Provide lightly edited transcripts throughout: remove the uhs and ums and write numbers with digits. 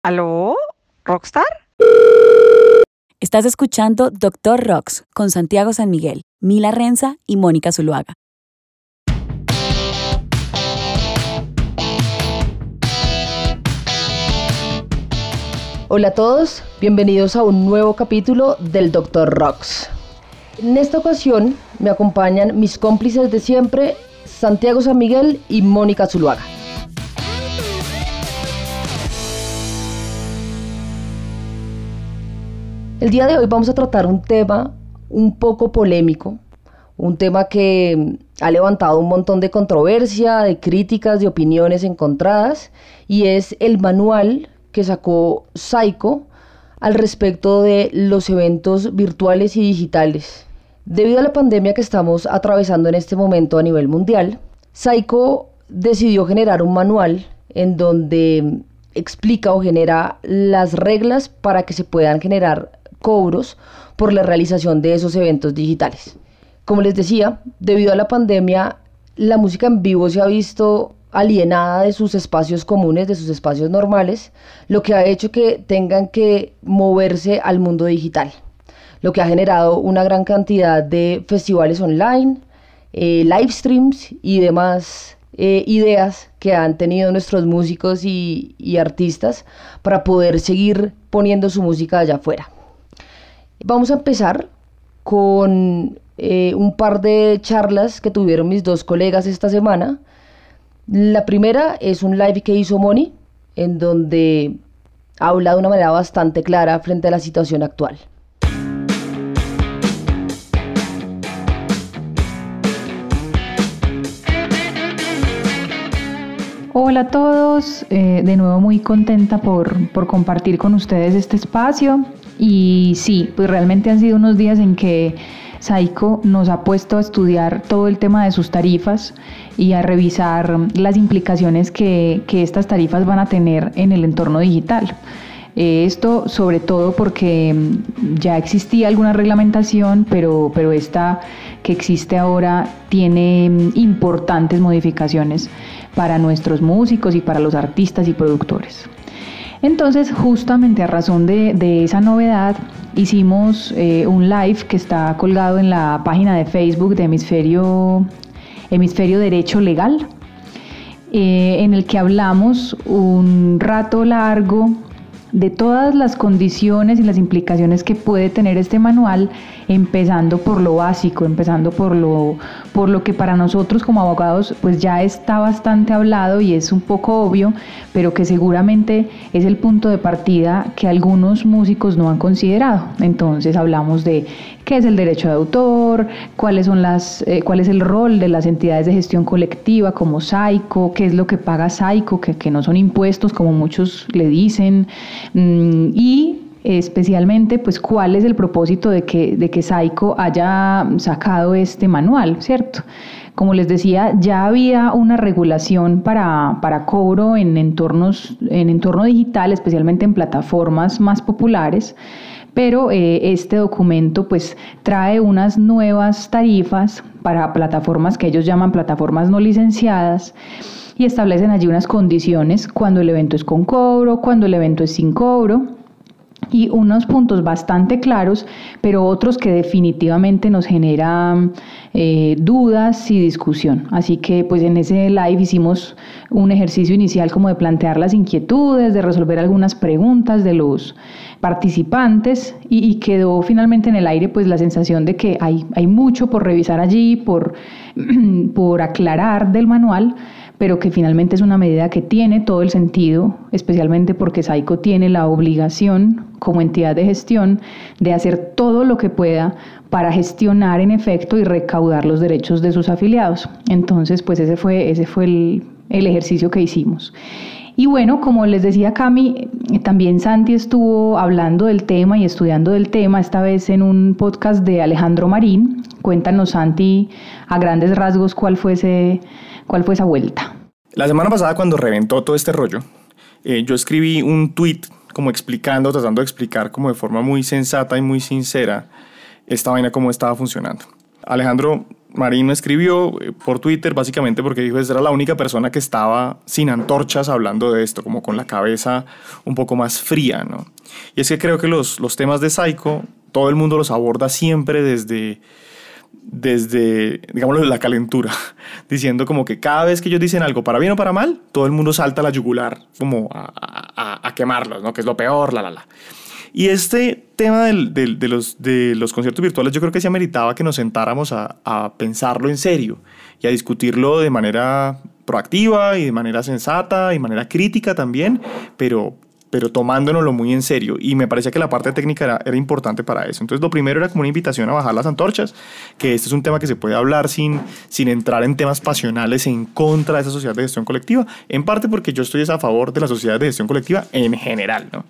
¿Aló? ¿Rockstar? Estás escuchando Doctor Rocks con Santiago San Miguel, Mila Renza y Mónica Zuluaga. Hola a todos, bienvenidos a un nuevo capítulo del Doctor Rocks. En esta ocasión me acompañan mis cómplices de siempre, Santiago San Miguel y Mónica Zuluaga. El día de hoy vamos a tratar un tema un poco polémico, un tema que ha levantado un montón de controversia, de críticas, de opiniones encontradas, y es el manual que sacó Saiko al respecto de los eventos virtuales y digitales. Debido a la pandemia que estamos atravesando en este momento a nivel mundial, Saiko decidió generar un manual en donde explica o genera las reglas para que se puedan generar cobros por la realización de esos eventos digitales. Como les decía, debido a la pandemia, la música en vivo se ha visto alienada de sus espacios comunes, de sus espacios normales, lo que ha hecho que tengan que moverse al mundo digital, lo que ha generado una gran cantidad de festivales online, live streams y demás ideas que han tenido nuestros músicos y artistas para poder seguir poniendo su música allá afuera. Vamos a empezar con un par de charlas que tuvieron mis dos colegas esta semana. La primera es un live que hizo Moni, en donde habla de una manera bastante clara frente a la situación actual. Hola a todos, de nuevo muy contenta por compartir con ustedes este espacio. Y sí, pues realmente han sido unos días en que Saiko nos ha puesto a estudiar todo el tema de sus tarifas y a revisar las implicaciones que estas tarifas van a tener en el entorno digital. Esto sobre todo porque ya existía alguna reglamentación, pero esta que existe ahora tiene importantes modificaciones para nuestros músicos y para los artistas y productores. Entonces, justamente a razón de esa novedad, hicimos un live que está colgado en la página de Facebook de Hemisferio Derecho Legal, en el que hablamos un rato largo de todas las condiciones y las implicaciones que puede tener este manual, empezando por lo básico, empezando por lo que para nosotros como abogados pues ya está bastante hablado y es un poco obvio, pero que seguramente es el punto de partida que algunos músicos no han considerado. Entonces hablamos de qué es el derecho de autor, cuál es el rol de las entidades de gestión colectiva como Saiko, qué es lo que paga Saiko, que no son impuestos como muchos le dicen, y especialmente pues cuál es el propósito de que Saiko haya sacado este manual, ¿cierto? Como les decía, ya había una regulación para cobro en entorno digital, especialmente en plataformas más populares, pero este documento pues trae unas nuevas tarifas para plataformas que ellos llaman plataformas no licenciadas y establecen allí unas condiciones cuando el evento es con cobro, cuando el evento es sin cobro, y unos puntos bastante claros, pero otros que definitivamente nos generan dudas y discusión. Así que pues en ese live hicimos un ejercicio inicial como de plantear las inquietudes, de resolver algunas preguntas de los participantes y quedó finalmente en el aire pues la sensación de que hay mucho por revisar allí, por aclarar del manual, pero que finalmente es una medida que tiene todo el sentido, especialmente porque Saiko tiene la obligación como entidad de gestión de hacer todo lo que pueda para gestionar en efecto y recaudar los derechos de sus afiliados. Entonces, pues ese fue el ejercicio que hicimos. Y bueno, como les decía Cami, también Santi estuvo hablando del tema y estudiando del tema, esta vez en un podcast de Alejandro Marín. Cuéntanos, Santi, a grandes rasgos, ¿cuál fue esa vuelta? La semana pasada, cuando reventó todo este rollo, yo escribí un tweet como tratando de explicar como de forma muy sensata y muy sincera esta vaina cómo estaba funcionando. Alejandro Marín me escribió por Twitter básicamente porque dijo que era la única persona que estaba sin antorchas hablando de esto, como con la cabeza un poco más fría, ¿no? Y es que creo que los temas de Psycho, todo el mundo los aborda siempre desde digamos, la calentura, diciendo como que cada vez que ellos dicen algo para bien o para mal, todo el mundo salta a la yugular como a quemarlos, ¿no? Que es lo peor, la. Y este tema de los conciertos virtuales, yo creo que sí ameritaba que nos sentáramos a pensarlo en serio y a discutirlo de manera proactiva y de manera sensata y de manera crítica también, pero tomándonoslo muy en serio. Y me parecía que la parte técnica era importante para eso. Entonces, lo primero era como una invitación a bajar las antorchas, que este es un tema que se puede hablar sin entrar en temas pasionales en contra de esa sociedad de gestión colectiva, en parte porque yo estoy a favor de la sociedad de gestión colectiva en general, ¿no?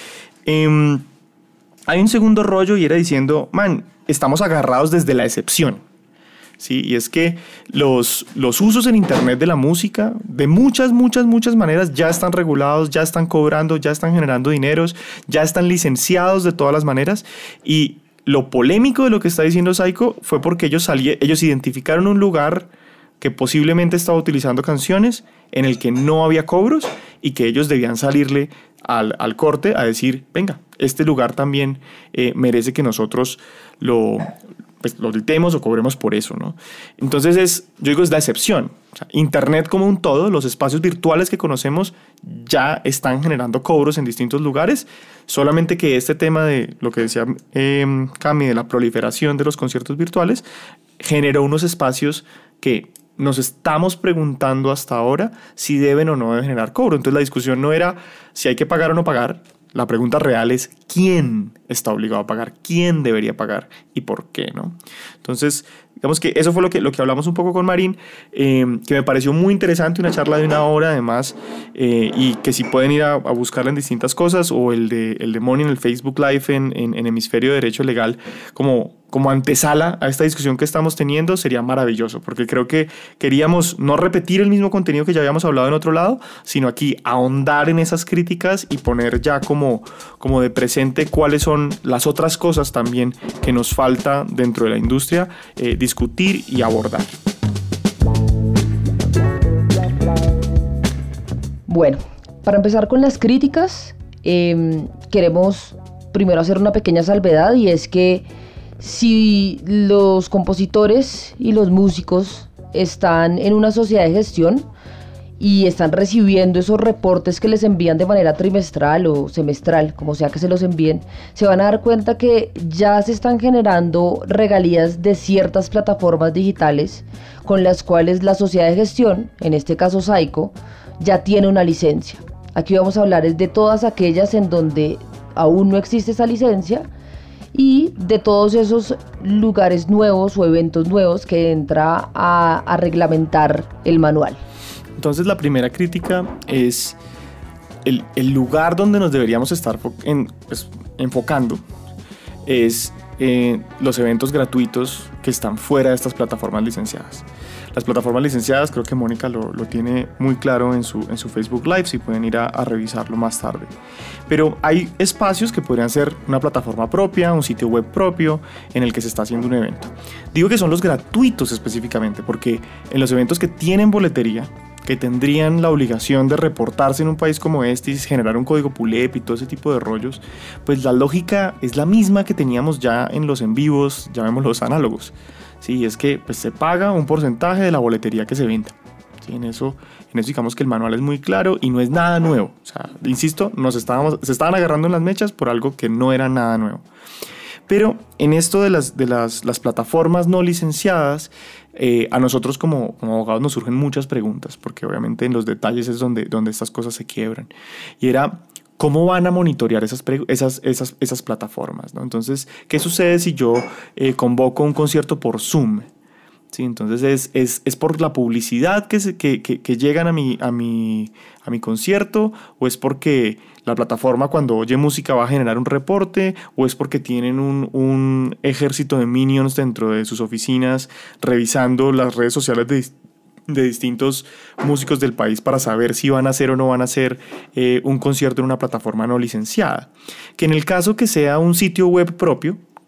Hay un segundo rollo y era diciendo, estamos agarrados desde la excepción. ¿Sí? Y es que los usos en Internet de la música, de muchas maneras, ya están regulados, ya están cobrando, ya están generando dineros, ya están licenciados de todas las maneras. Y lo polémico de lo que está diciendo Psycho fue porque ellos identificaron un lugar que posiblemente estaba utilizando canciones en el que no había cobros y que ellos debían salirle al corte a decir, venga, este lugar también merece que nosotros lo gritemos o cobremos por eso, ¿no? Entonces yo digo, es la excepción. O sea, Internet como un todo, los espacios virtuales que conocemos ya están generando cobros en distintos lugares, solamente que este tema de lo que decía Cami, de la proliferación de los conciertos virtuales, generó unos espacios que nos estamos preguntando hasta ahora si deben o no deben generar cobro. Entonces la discusión no era si hay que pagar o no pagar. La pregunta real es quién está obligado a pagar, quién debería pagar y por qué, ¿no? Entonces, digamos que eso fue lo que hablamos un poco con Marín, que me pareció muy interesante, una charla de 1 hora además, y que si pueden ir a buscarla en distintas cosas, o el de Moni en el Facebook Live en Hemisferio de Derecho Legal, como antesala a esta discusión que estamos teniendo, sería maravilloso, porque creo que queríamos no repetir el mismo contenido que ya habíamos hablado en otro lado, sino aquí ahondar en esas críticas y poner ya como de presente cuáles son las otras cosas también que nos falta dentro de la industria discutir y abordar. Bueno, para empezar con las críticas, queremos primero hacer una pequeña salvedad, y es que si los compositores y los músicos están en una sociedad de gestión y están recibiendo esos reportes que les envían de manera trimestral o semestral, como sea que se los envíen, se van a dar cuenta que ya se están generando regalías de ciertas plataformas digitales con las cuales la sociedad de gestión, en este caso Psycho, ya tiene una licencia. Aquí vamos a hablar de todas aquellas en donde aún no existe esa licencia, y de todos esos lugares nuevos o eventos nuevos que entra a reglamentar el manual. Entonces la primera crítica es el lugar donde nos deberíamos estar enfocando es los eventos gratuitos que están fuera de estas plataformas licenciadas. Las plataformas licenciadas, creo que Mónica lo tiene muy claro en su Facebook Live, si pueden ir a revisarlo más tarde. Pero hay espacios que podrían ser una plataforma propia, un sitio web propio, en el que se está haciendo un evento. Digo que son los gratuitos específicamente, porque en los eventos que tienen boletería, que tendrían la obligación de reportarse en un país como este y generar un código PULEP y todo ese tipo de rollos, pues la lógica es la misma que teníamos ya en los en vivos, llamémoslos análogos. Sí, es que pues, se paga un porcentaje de la boletería que se venda. Sí, en eso digamos que el manual es muy claro y no es nada nuevo. O sea, insisto, se estaban agarrando en las mechas por algo que no era nada nuevo. Pero en esto de las plataformas no licenciadas, a nosotros como abogados nos surgen muchas preguntas, porque obviamente en los detalles es donde estas cosas se quiebran. Y era, ¿cómo van a monitorear esas plataformas, ¿no? Entonces, ¿qué sucede si yo convoco un concierto por Zoom? Sí, entonces es por la publicidad que llegan a mi concierto, o es porque la plataforma cuando oye música va a generar un reporte, o es porque tienen un ejército de minions dentro de sus oficinas revisando las redes sociales de distintos músicos del país para saber si van a hacer o no van a hacer un concierto en una plataforma no licenciada. Que en el caso que sea un sitio web propio,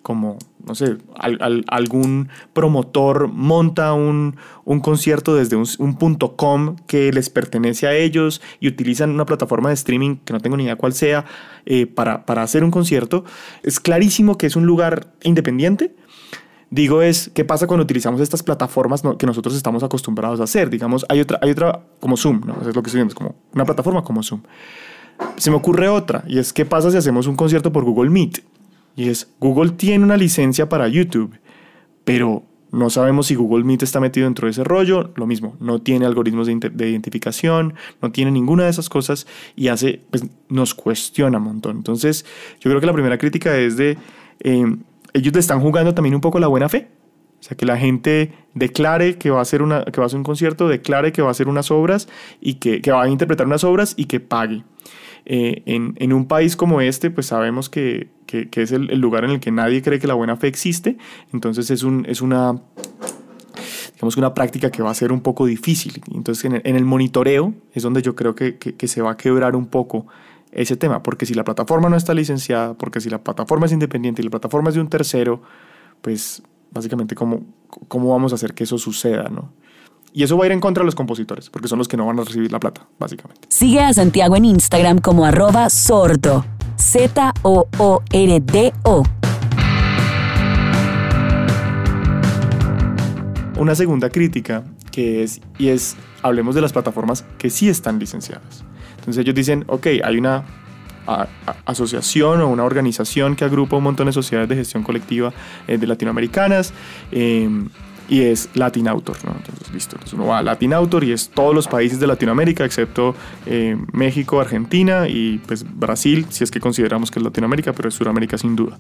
como, no sé, algún promotor monta un concierto desde un .com que les pertenece a ellos y utilizan una plataforma de streaming que no tengo ni idea cuál sea para hacer un concierto. Es clarísimo que es un lugar independiente. Digo ¿qué pasa cuando utilizamos estas plataformas que nosotros estamos acostumbrados a hacer? Digamos, hay otra como Zoom, ¿no? Eso es lo que estoy viendo, es como una plataforma como Zoom. Se me ocurre otra, y es ¿qué pasa si hacemos un concierto por Google Meet? Y Google tiene una licencia para YouTube, pero no sabemos si Google Meet está metido dentro de ese rollo. Lo mismo, no tiene algoritmos de identificación, no tiene ninguna de esas cosas y pues, nos cuestiona un montón. Entonces, yo creo que la primera crítica es ellos le están jugando también un poco la buena fe. O sea, que la gente declare que va a hacer un concierto, declare que va a hacer unas obras y que va a interpretar unas obras y que pague. En un país como este, pues sabemos que es el lugar en el que nadie cree que la buena fe existe. Entonces es una práctica que va a ser un poco difícil. Entonces en el monitoreo es donde yo creo que se va a quebrar un poco ese tema, porque si la plataforma no está licenciada, porque si la plataforma es independiente y la plataforma es de un tercero, pues básicamente cómo vamos a hacer que eso suceda, ¿no? Y eso va a ir en contra de los compositores, porque son los que no van a recibir la plata, básicamente. Sigue a Santiago en Instagram como @sordo, ZOORDO. Una segunda crítica hablemos de las plataformas que sí están licenciadas. Entonces ellos dicen, ok, hay una asociación o una organización que agrupa un montón de sociedades de gestión colectiva de latinoamericanas y es Latin Autor, ¿no? Entonces, listo. Entonces uno va a Latin Autor y es todos los países de Latinoamérica excepto México, Argentina y pues Brasil, si es que consideramos que es Latinoamérica, pero es Sudamérica sin duda.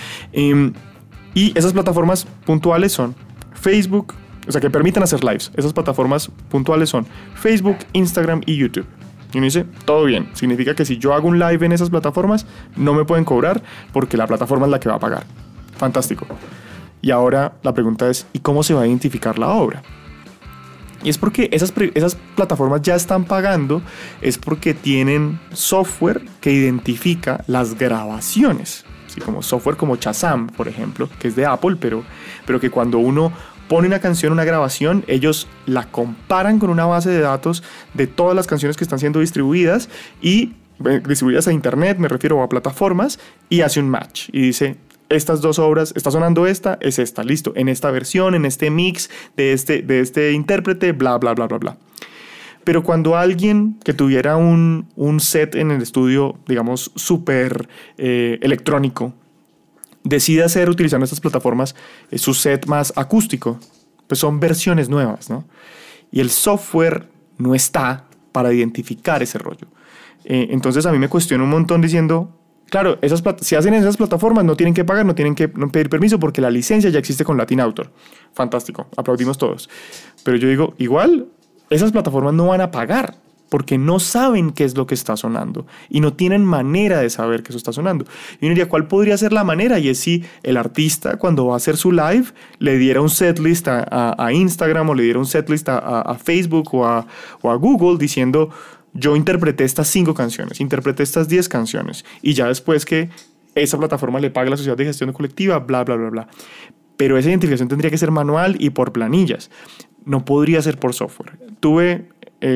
Y esas plataformas puntuales son Facebook, o sea, que permiten hacer lives. Esas plataformas puntuales son Facebook, Instagram y YouTube. Y uno dice, todo bien. Significa que si yo hago un live en esas plataformas, no me pueden cobrar porque la plataforma es la que va a pagar. Fantástico. Y ahora la pregunta es, ¿y cómo se va a identificar la obra? Y es porque esas plataformas ya están pagando, es porque tienen software que identifica las grabaciones. ¿Sí? Como software como Shazam, por ejemplo, que es de Apple, pero que cuando uno pone una canción, una grabación, ellos la comparan con una base de datos de todas las canciones que están siendo distribuidas y distribuidas a internet, me refiero a plataformas, y hace un match y dice, estas dos obras, está sonando esta, es esta, listo, en esta versión, en este mix de este intérprete, bla, bla, bla, bla, bla. Pero cuando alguien que tuviera un set en el estudio, digamos, súper electrónico, decide utilizando estas plataformas, su set más acústico, pues son versiones nuevas, ¿no? Y el software no está para identificar ese rollo. Entonces a mí me cuestiona un montón diciendo, claro, si hacen esas plataformas no tienen que pagar, no tienen que pedir permiso porque la licencia ya existe con Latin Autor. Fantástico, aplaudimos todos. Pero yo digo, igual, esas plataformas no van a pagar porque no saben qué es lo que está sonando y no tienen manera de saber que eso está sonando. Y uno diría, ¿cuál podría ser la manera? Y es si el artista, cuando va a hacer su live, le diera un setlist a Instagram o le diera un setlist a Facebook o a Google diciendo, yo interpreté estas 5 canciones, interpreté estas 10 canciones y ya después que esa plataforma le pague a la sociedad de gestión colectiva, bla, bla, bla, bla. Pero esa identificación tendría que ser manual y por planillas. No podría ser por software. Tuve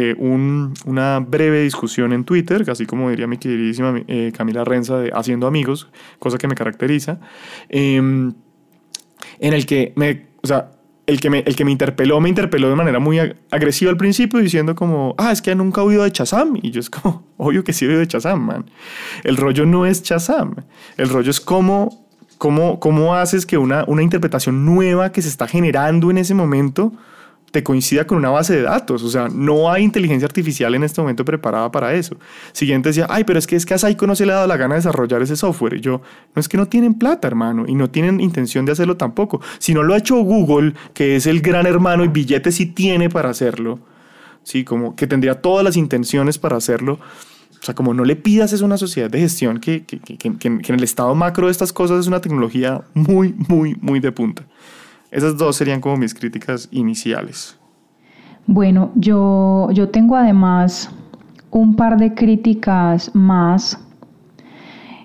una breve discusión en Twitter, así como diría mi queridísima Camila Renza de Haciendo Amigos, cosa que me caracteriza, en el que el que me interpeló de manera muy agresiva al principio diciendo como, es que nunca he oído de Shazam. Y yo es como, obvio que sí he oído de Shazam, man. El rollo no es Shazam. El rollo es cómo haces que una interpretación nueva que se está generando en ese momento te coincida con una base de datos. O sea, no hay inteligencia artificial en este momento preparada para eso. Siguiente decía, pero es que a Saiko no se le ha dado la gana de desarrollar ese software. Y yo, no, es que no tienen plata, hermano, y no tienen intención de hacerlo tampoco. Si no lo ha hecho Google, que es el gran hermano y billete sí tiene para hacerlo, sí, como que tendría todas las intenciones para hacerlo. O sea, como no le pidas eso a una sociedad de gestión que en el estado macro de estas cosas es una tecnología muy, muy, muy de punta. Esas dos serían como mis críticas iniciales. Bueno, yo tengo además un par de críticas más.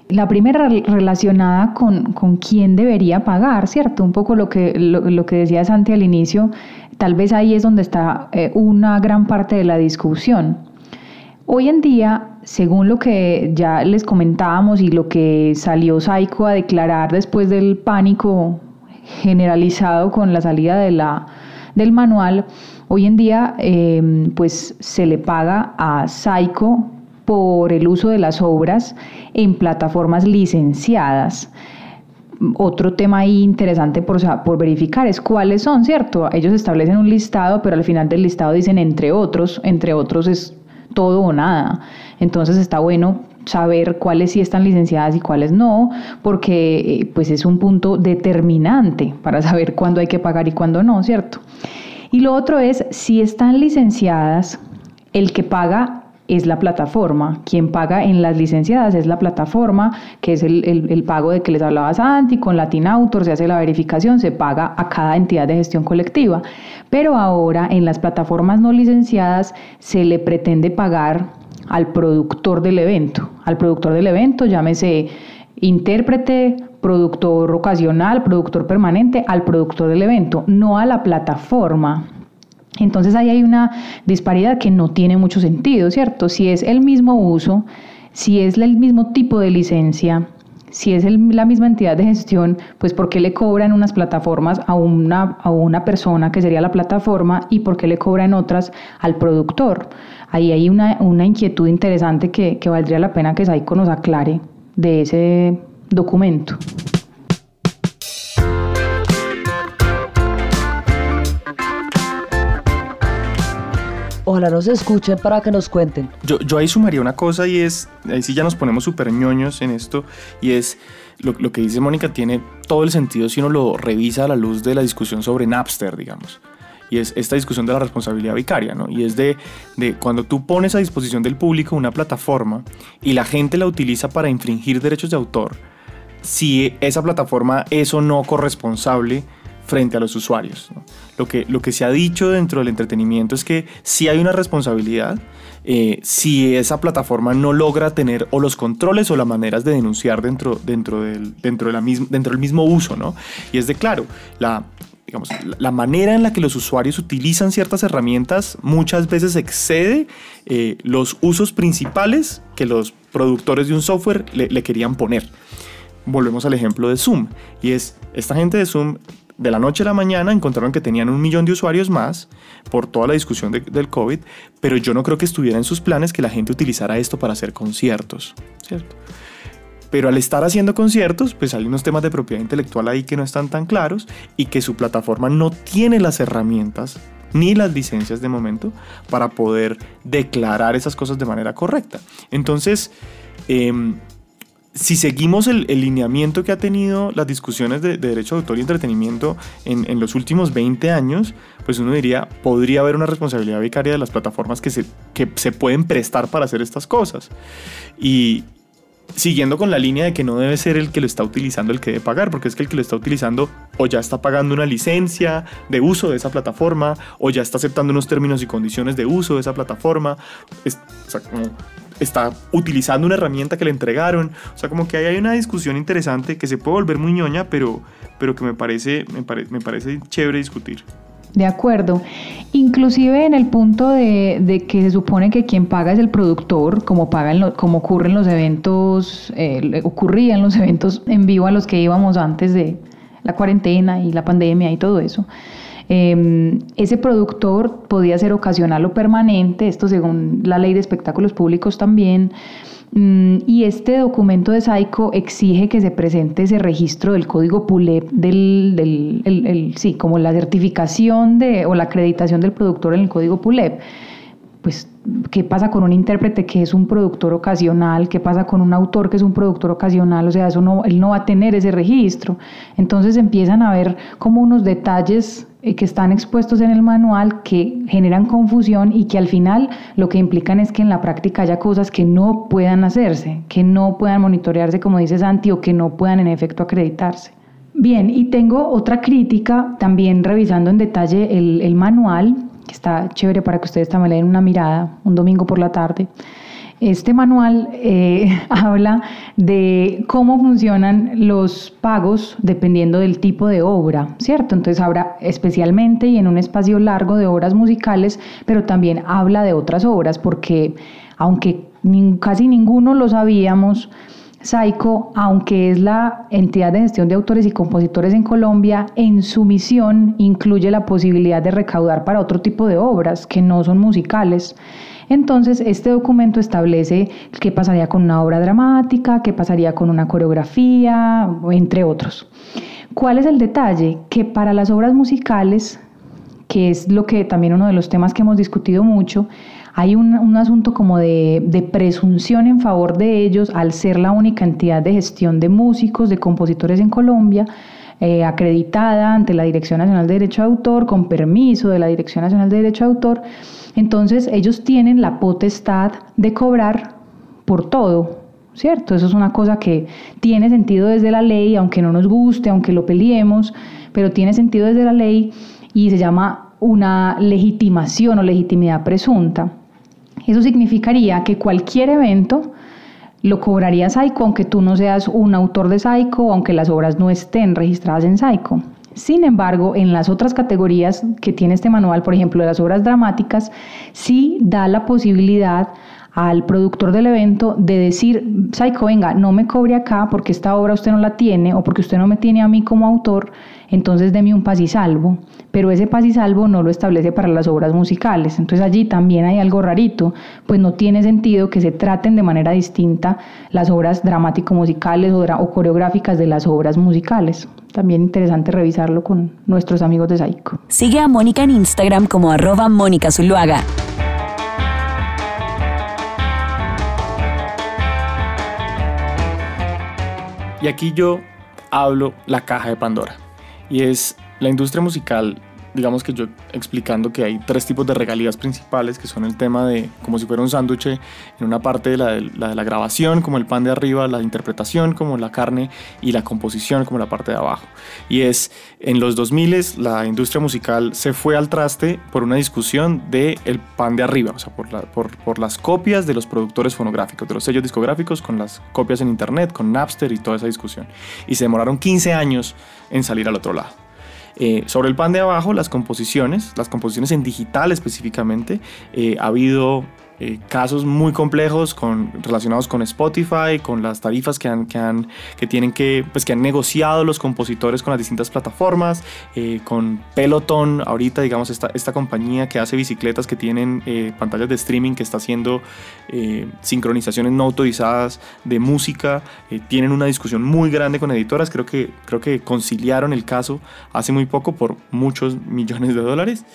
La primera relacionada con quién debería pagar, ¿cierto? Un poco lo que decía Santi al inicio, tal vez ahí es donde está una gran parte de la discusión. Hoy en día, según lo que ya les comentábamos y lo que salió Saiko a declarar después del pánico generalizado con la salida del manual, hoy en día pues se le paga a Saiko por el uso de las obras en plataformas licenciadas. Otro tema ahí interesante por verificar es cuáles son, ¿cierto? Ellos establecen un listado, pero al final del listado dicen entre otros es todo o nada. Entonces está bueno saber cuáles sí están licenciadas y cuáles no, porque pues es un punto determinante para saber cuándo hay que pagar y cuándo no, ¿cierto? Y lo otro es, si están licenciadas, el que paga es la plataforma. Quien paga en las licenciadas es la plataforma, que es el pago de que les hablaba Santi. Con Latin Autor se hace la verificación, se paga a cada entidad de gestión colectiva. Pero ahora en las plataformas no licenciadas se le pretende pagar al productor del evento. Al productor del evento, llámese intérprete, productor ocasional, productor permanente, al productor del evento, no a la plataforma. Entonces ahí hay una disparidad que no tiene mucho sentido, ¿cierto? Si es el mismo uso, si es el mismo tipo de licencia, si es la misma entidad de gestión, pues ¿por qué le cobran unas plataformas a una persona que sería la plataforma y por qué le cobran otras al productor? Ahí hay una inquietud interesante que valdría la pena que Saiko nos aclare de ese documento. Ojalá nos escuchen para que nos cuenten. Yo ahí sumaría una cosa y es, ahí sí ya nos ponemos súper ñoños en esto, y es lo que dice Mónica tiene todo el sentido si uno lo revisa a la luz de la discusión sobre Napster, digamos. Y es esta discusión de la responsabilidad vicaria, ¿no? Y es de cuando tú pones a disposición del público una plataforma y la gente la utiliza para infringir derechos de autor, si esa plataforma es o no corresponsable frente a los usuarios, ¿no? Lo que se ha dicho dentro del entretenimiento es que sí hay una responsabilidad si esa plataforma no logra tener o los controles o las maneras de denunciar dentro del mismo uso, ¿no? Y es de claro, la manera en la que los usuarios utilizan ciertas herramientas muchas veces excede los usos principales que los productores de un software le querían poner. Volvemos al ejemplo de Zoom, y es esta gente de Zoom de la noche a la mañana encontraron que tenían 1 millón de usuarios más por toda la discusión del COVID, pero yo no creo que estuviera en sus planes que la gente utilizara esto para hacer conciertos, ¿cierto? Pero al estar haciendo conciertos, pues hay unos temas de propiedad intelectual ahí que no están tan claros y que su plataforma no tiene las herramientas ni las licencias de momento para poder declarar esas cosas de manera correcta. Entonces, si seguimos el lineamiento que ha tenido las discusiones de derecho de autor y entretenimiento en los últimos 20 años, pues uno diría, podría haber una responsabilidad vicaria de las plataformas que se pueden prestar para hacer estas cosas. Y siguiendo con la línea de que no debe ser el que lo está utilizando el que debe pagar, porque es que el que lo está utilizando o ya está pagando una licencia de uso de esa plataforma, o ya está aceptando unos términos y condiciones de uso de esa plataforma, o sea, como está utilizando una herramienta que le entregaron. O sea, como que ahí hay una discusión interesante que se puede volver muy ñoña, pero que me parece chévere discutir. De acuerdo. Inclusive en el punto de que se supone que quien paga es el productor, como ocurren los eventos, ocurrían los eventos en vivo a los que íbamos antes de la cuarentena y la pandemia y todo eso. Ese productor podía ser ocasional o permanente, esto según la ley de espectáculos públicos también, y este documento de Saiko exige que se presente ese registro del código PULEP, como la certificación o la acreditación del productor en el código PULEP. Pues, ¿qué pasa con un intérprete que es un productor ocasional? ¿Qué pasa con un autor que es un productor ocasional? O sea, él no va a tener ese registro. Entonces empiezan a ver como unos detalles que están expuestos en el manual que generan confusión y que al final lo que implican es que en la práctica haya cosas que no puedan hacerse, que no puedan monitorearse, como dice Santi, o que no puedan en efecto acreditarse. Bien, y tengo otra crítica también revisando en detalle el manual, que está chévere para que ustedes también le den una mirada un domingo por la tarde. Este manual habla de cómo funcionan los pagos dependiendo del tipo de obra, ¿cierto? Entonces habla especialmente y en un espacio largo de obras musicales, pero también habla de otras obras, porque aunque casi ninguno lo sabíamos, SAICO, aunque es la entidad de gestión de autores y compositores en Colombia, en su misión incluye la posibilidad de recaudar para otro tipo de obras que no son musicales. Entonces, este documento establece qué pasaría con una obra dramática, qué pasaría con una coreografía, entre otros. ¿Cuál es el detalle? Que para las obras musicales, que es lo que también uno de los temas que hemos discutido mucho, hay un asunto como de presunción en favor de ellos al ser la única entidad de gestión de músicos, de compositores en Colombia, acreditada ante la Dirección Nacional de Derecho de Autor, con permiso de la Dirección Nacional de Derecho de Autor. Entonces ellos tienen la potestad de cobrar por todo, ¿cierto? Eso es una cosa que tiene sentido desde la ley, aunque no nos guste, aunque lo peleemos, pero tiene sentido desde la ley y se llama una legitimación o legitimidad presunta. Eso significaría que cualquier evento lo cobraría SAICO, aunque tú no seas un autor de SAICO, aunque las obras no estén registradas en SAICO. Sin embargo, en las otras categorías que tiene este manual, por ejemplo, de las obras dramáticas, sí da la posibilidad al productor del evento de decir, SAICO, venga, no me cobre acá porque esta obra usted no la tiene o porque usted no me tiene a mí como autor, entonces deme un paz y salvo. Pero ese paz y salvo no lo establece para las obras musicales. Entonces allí también hay algo rarito, pues no tiene sentido que se traten de manera distinta las obras dramático-musicales o coreográficas de las obras musicales. También interesante revisarlo con nuestros amigos de SAICO. Sigue a Mónica en Instagram como @MónicaZuluaga. Y aquí yo hablo la caja de Pandora. Y es la industria musical, digamos que yo explicando que hay 3 tipos de regalías principales, que son el tema de, como si fuera un sándwich, en una parte de la grabación, como el pan de arriba, la interpretación, como la carne, y la composición, como la parte de abajo. Y es, en los 2000 la industria musical se fue al traste por una discusión del pan de arriba, o sea, por las copias de los productores fonográficos, de los sellos discográficos, con las copias en internet, con Napster y toda esa discusión. Y se demoraron 15 años en salir al otro lado. Sobre el pan de abajo, las composiciones en digital específicamente, ha habido casos muy complejos relacionados con Spotify, con las tarifas que han negociado los compositores con las distintas plataformas, con Peloton, ahorita digamos esta compañía que hace bicicletas que tienen pantallas de streaming, que está haciendo sincronizaciones no autorizadas de música, tienen una discusión muy grande con editoras. Creo que conciliaron el caso hace muy poco por muchos millones de dólares,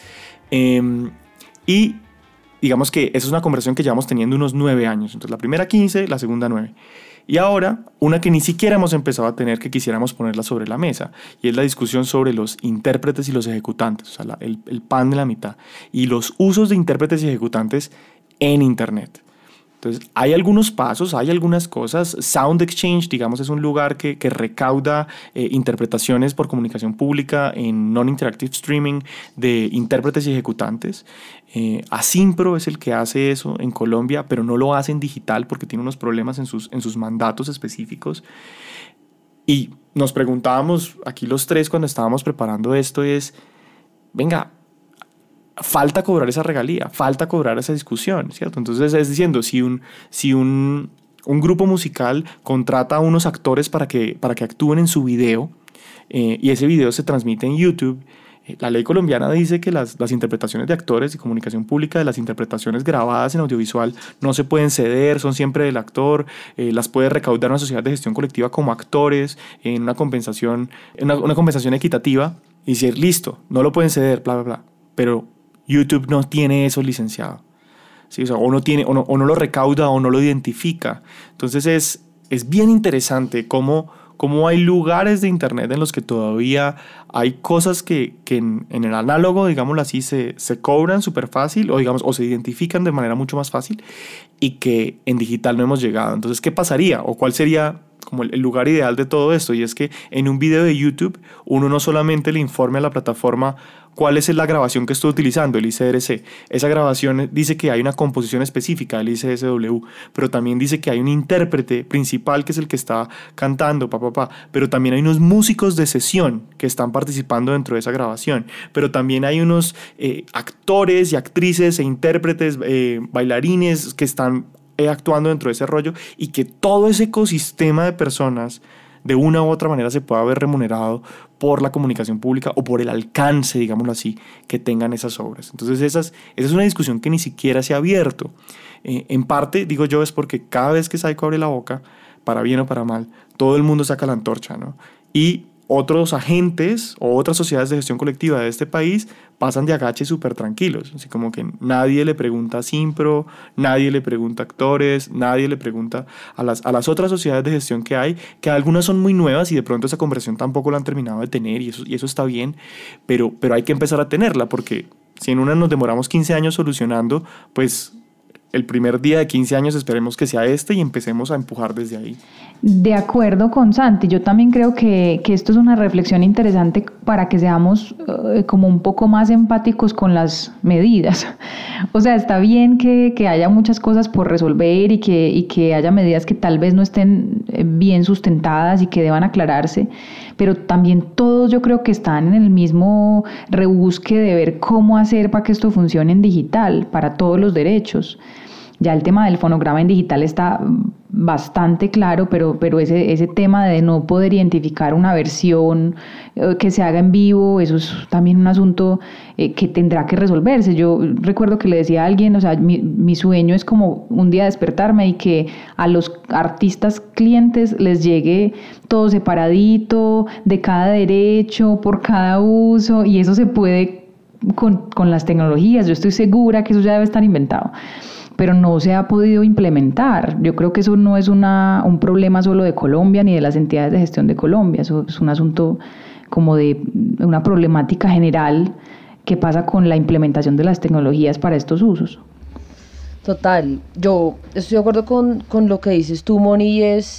y digamos que esa es una conversación que llevamos teniendo unos 9 años. Entonces la primera 15, la segunda 9. Y ahora una que ni siquiera hemos empezado a tener, que quisiéramos ponerla sobre la mesa, y es la discusión sobre los intérpretes y los ejecutantes, o sea, el pan de la mitad, y los usos de intérpretes y ejecutantes en Internet. Entonces, hay algunos pasos, hay algunas cosas. Sound Exchange, digamos, es un lugar que recauda interpretaciones por comunicación pública en non-interactive streaming de intérpretes y ejecutantes. Asimpro es el que hace eso en Colombia, pero no lo hace en digital porque tiene unos problemas en sus mandatos específicos. Y nos preguntábamos aquí los 3 cuando estábamos preparando esto es, venga, falta cobrar esa regalía, falta cobrar esa discusión, ¿cierto? Entonces es diciendo, si un grupo musical contrata a unos actores para que actúen en su video, y ese video se transmite en YouTube, la ley colombiana dice que las interpretaciones de actores y comunicación pública de las interpretaciones grabadas en audiovisual no se pueden ceder, son siempre del actor, las puede recaudar una sociedad de gestión colectiva como actores en una compensación equitativa, y decir, listo, no lo pueden ceder, bla, bla, bla, pero YouTube no tiene eso licenciado, ¿sí? O sea, o no lo recauda o no lo identifica. Entonces es bien interesante cómo hay lugares de Internet en los que todavía hay cosas que en el análogo, digámoslo así, se cobran súper fácil, o se identifican de manera mucho más fácil, y que en digital no hemos llegado. Entonces, ¿qué pasaría? ¿O cuál sería como el lugar ideal de todo esto, y es que en un video de YouTube uno no solamente le informe a la plataforma cuál es la grabación que estoy utilizando, el ICRC. Esa grabación dice que hay una composición específica, el ICSW, pero también dice que hay un intérprete principal que es el que está cantando, pero también hay unos músicos de sesión que están participando dentro de esa grabación, pero también hay unos actores y actrices e intérpretes, bailarines que están actuando dentro de ese rollo, y que todo ese ecosistema de personas de una u otra manera se pueda ver remunerado por la comunicación pública o por el alcance, digámoslo así, que tengan esas obras. Entonces esa es una discusión que ni siquiera se ha abierto. En parte, digo yo, es porque cada vez que Saiko abre la boca, para bien o para mal, todo el mundo saca la antorcha, ¿no? Y otros agentes o otras sociedades de gestión colectiva de este país pasan de agache súper tranquilos, así como que nadie le pregunta a Simpro, nadie le pregunta a actores, nadie le pregunta a las otras sociedades de gestión que hay, que algunas son muy nuevas y de pronto esa conversación tampoco la han terminado de tener, y eso está bien, pero hay que empezar a tenerla, porque si en una nos demoramos 15 años solucionando, pues el primer día de 15 años esperemos que sea este y empecemos a empujar desde ahí. De acuerdo con Santi, yo también creo que esto es una reflexión interesante para que seamos como un poco más empáticos con las medidas. O sea, está bien que haya muchas cosas por resolver y que haya medidas que tal vez no estén bien sustentadas y que deban aclararse, pero también todos yo creo que están en el mismo rebusque de ver cómo hacer para que esto funcione en digital, para todos los derechos. Ya el tema del fonograma en digital está bastante claro, pero ese tema de no poder identificar una versión que se haga en vivo, eso es también un asunto que tendrá que resolverse. Yo recuerdo que le decía a alguien, o sea, mi sueño es como un día despertarme y que a los artistas clientes les llegue todo separadito, de cada derecho, por cada uso, y eso se puede con las tecnologías. Yo estoy segura que eso ya debe estar inventado, pero no se ha podido implementar. Yo creo que eso no es un problema solo de Colombia ni de las entidades de gestión de Colombia, eso es un asunto como de una problemática general que pasa con la implementación de las tecnologías para estos usos. Total, yo estoy de acuerdo con lo que dices tú, Moni,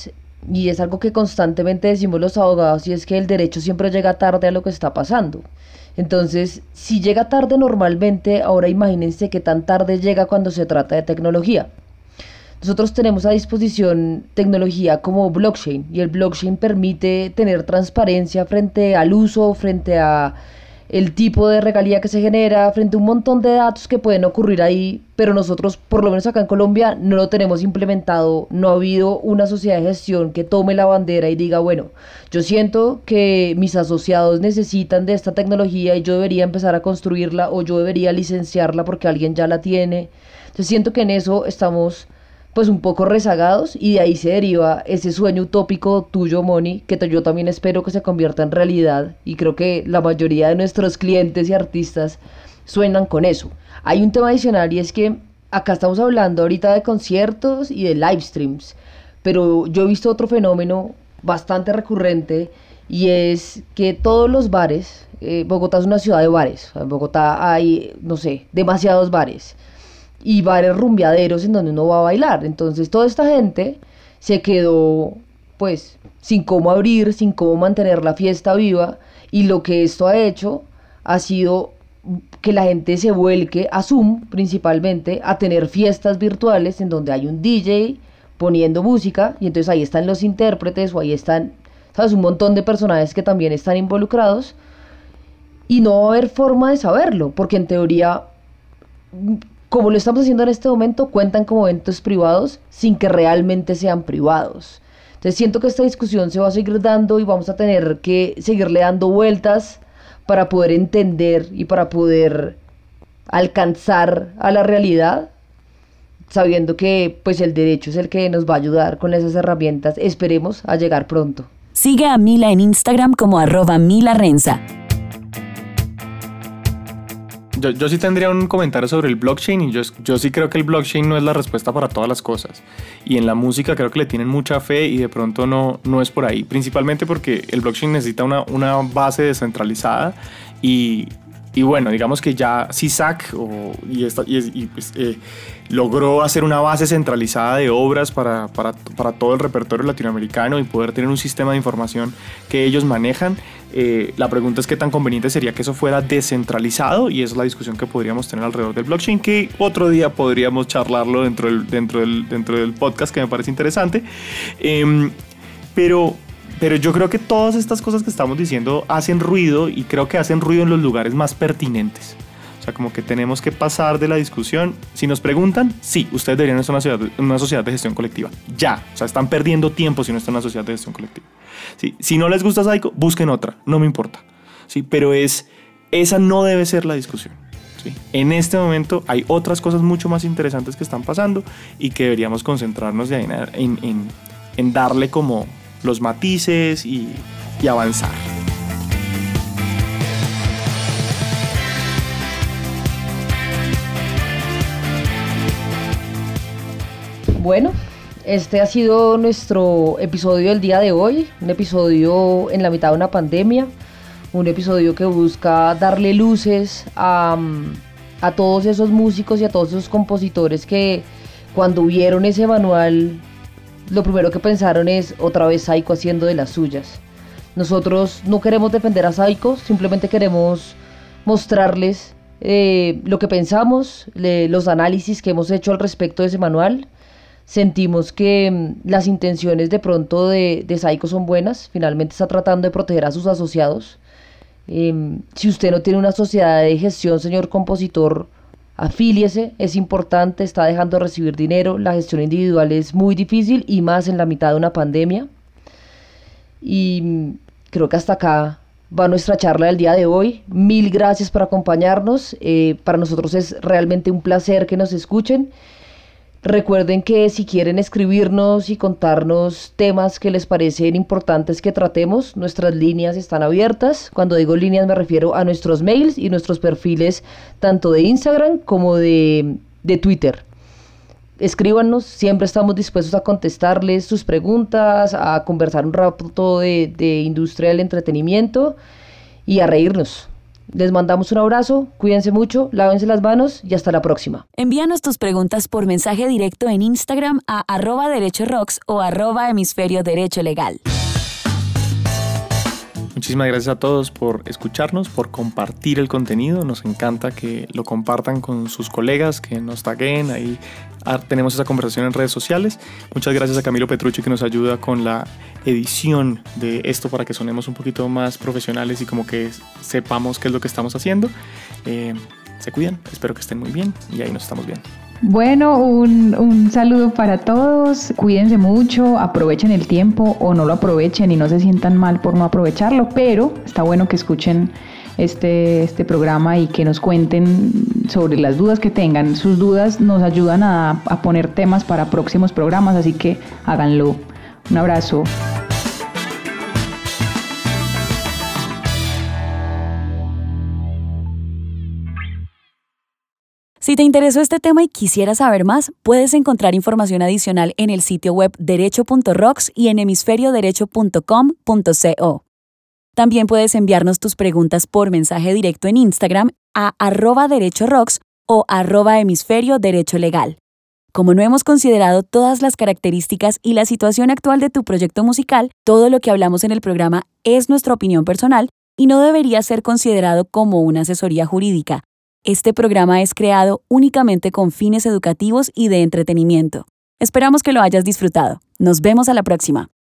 y es algo que constantemente decimos los abogados, y es que el derecho siempre llega tarde a lo que está pasando. Entonces, si llega tarde normalmente, ahora imagínense qué tan tarde llega cuando se trata de tecnología. Nosotros tenemos a disposición tecnología como blockchain, y el blockchain permite tener transparencia frente al uso, frente a el tipo de regalía que se genera, frente a un montón de datos que pueden ocurrir ahí, pero nosotros, por lo menos acá en Colombia, no lo tenemos implementado. No ha habido una sociedad de gestión que tome la bandera y diga, bueno, yo siento que mis asociados necesitan de esta tecnología y yo debería empezar a construirla, o yo debería licenciarla porque alguien ya la tiene. Entonces siento que en eso estamos pues un poco rezagados, y de ahí se deriva ese sueño utópico tuyo, Moni, que yo también espero que se convierta en realidad, y creo que la mayoría de nuestros clientes y artistas sueñan con eso. Hay un tema adicional, y es que acá estamos hablando ahorita de conciertos y de live streams, pero yo he visto otro fenómeno bastante recurrente, y es que todos los bares, Bogotá es una ciudad de bares, en Bogotá hay, no sé, demasiados bares, y bares rumbeaderos en donde uno va a bailar. Entonces toda esta gente se quedó pues sin cómo abrir, sin cómo mantener la fiesta viva, y lo que esto ha hecho ha sido que la gente se vuelque a Zoom principalmente, a tener fiestas virtuales en donde hay un DJ poniendo música, y entonces ahí están los intérpretes, o ahí están, ¿sabes?, un montón de personajes que también están involucrados, y no va a haber forma de saberlo, porque en teoría, como lo estamos haciendo en este momento, cuentan como eventos privados sin que realmente sean privados. Entonces siento que esta discusión se va a seguir dando, y vamos a tener que seguirle dando vueltas para poder entender y para poder alcanzar a la realidad, sabiendo que pues el derecho es el que nos va a ayudar con esas herramientas, esperemos, a llegar pronto. Sigue a Mila en Instagram como @milarenza. Yo sí tendría un comentario sobre el blockchain, y yo sí creo que el blockchain no es la respuesta para todas las cosas, y en la música creo que le tienen mucha fe, y de pronto no es por ahí, principalmente porque el blockchain necesita una base descentralizada, y bueno, digamos que ya CISAC logró hacer una base centralizada de obras para todo el repertorio latinoamericano y poder tener un sistema de información que ellos manejan. La pregunta es qué tan conveniente sería que eso fuera descentralizado, y esa es la discusión que podríamos tener alrededor del blockchain, que otro día podríamos charlarlo dentro del podcast, que me parece interesante. Pero yo creo que todas estas cosas que estamos diciendo hacen ruido, y creo que hacen ruido en los lugares más pertinentes. O sea, como que tenemos que pasar de la discusión. Si nos preguntan, sí, ustedes deberían estar en una sociedad de gestión colectiva. Ya, o sea, están perdiendo tiempo si no están en una sociedad de gestión colectiva. ¿Sí? Si no les gusta Saiko, busquen otra, no me importa. ¿Sí? Pero esa no debe ser la discusión. ¿Sí? En este momento hay otras cosas mucho más interesantes que están pasando y que deberíamos concentrarnos en darle como los matices y avanzar. Bueno, este ha sido nuestro episodio del día de hoy, un episodio en la mitad de una pandemia, un episodio que busca darle luces a todos esos músicos y a todos esos compositores que cuando vieron ese manual, lo primero que pensaron es otra vez Saiko haciendo de las suyas. Nosotros no queremos defender a Saiko, simplemente queremos mostrarles lo que pensamos, los análisis que hemos hecho al respecto de ese manual. Sentimos que las intenciones de pronto de Saiko son buenas, finalmente está tratando de proteger a sus asociados. Si usted no tiene una sociedad de gestión, señor compositor, afíliese, es importante, está dejando de recibir dinero, la gestión individual es muy difícil y más en la mitad de una pandemia. Y creo que hasta acá va nuestra charla del día de hoy. Mil gracias por acompañarnos, para nosotros es realmente un placer que nos escuchen. Recuerden que si quieren escribirnos y contarnos temas que les parecen importantes que tratemos, nuestras líneas están abiertas. Cuando digo líneas me refiero a nuestros mails y nuestros perfiles tanto de Instagram como de Twitter. Escríbanos, siempre estamos dispuestos a contestarles sus preguntas, a conversar un rato de industria del entretenimiento y a reírnos. Les mandamos un abrazo, cuídense mucho, lávense las manos y hasta la próxima. Envíanos tus preguntas por mensaje directo en Instagram a @derechorocks o @hemisferio derecho legal. Muchísimas gracias a todos por escucharnos, por compartir el contenido. Nos encanta que lo compartan con sus colegas, que nos taguen. Ahí tenemos esa conversación en redes sociales. Muchas gracias a Camilo Petrucci, que nos ayuda con la edición de esto para que sonemos un poquito más profesionales y como que sepamos qué es lo que estamos haciendo. Se cuidan, espero que estén muy bien y ahí nos estamos viendo. Bueno, un saludo para todos, cuídense mucho, aprovechen el tiempo o no lo aprovechen y no se sientan mal por no aprovecharlo, pero está bueno que escuchen este programa y que nos cuenten sobre las dudas que tengan. Sus dudas nos ayudan a poner temas para próximos programas, así que háganlo. Un abrazo. Si te interesó este tema y quisieras saber más, puedes encontrar información adicional en el sitio web derecho.rocks y en hemisferioderecho.com.co. También puedes enviarnos tus preguntas por mensaje directo en Instagram a @derechorocks o @hemisferio derecho legal. Como no hemos considerado todas las características y la situación actual de tu proyecto musical, todo lo que hablamos en el programa es nuestra opinión personal y no debería ser considerado como una asesoría jurídica. Este programa es creado únicamente con fines educativos y de entretenimiento. Esperamos que lo hayas disfrutado. Nos vemos a la próxima.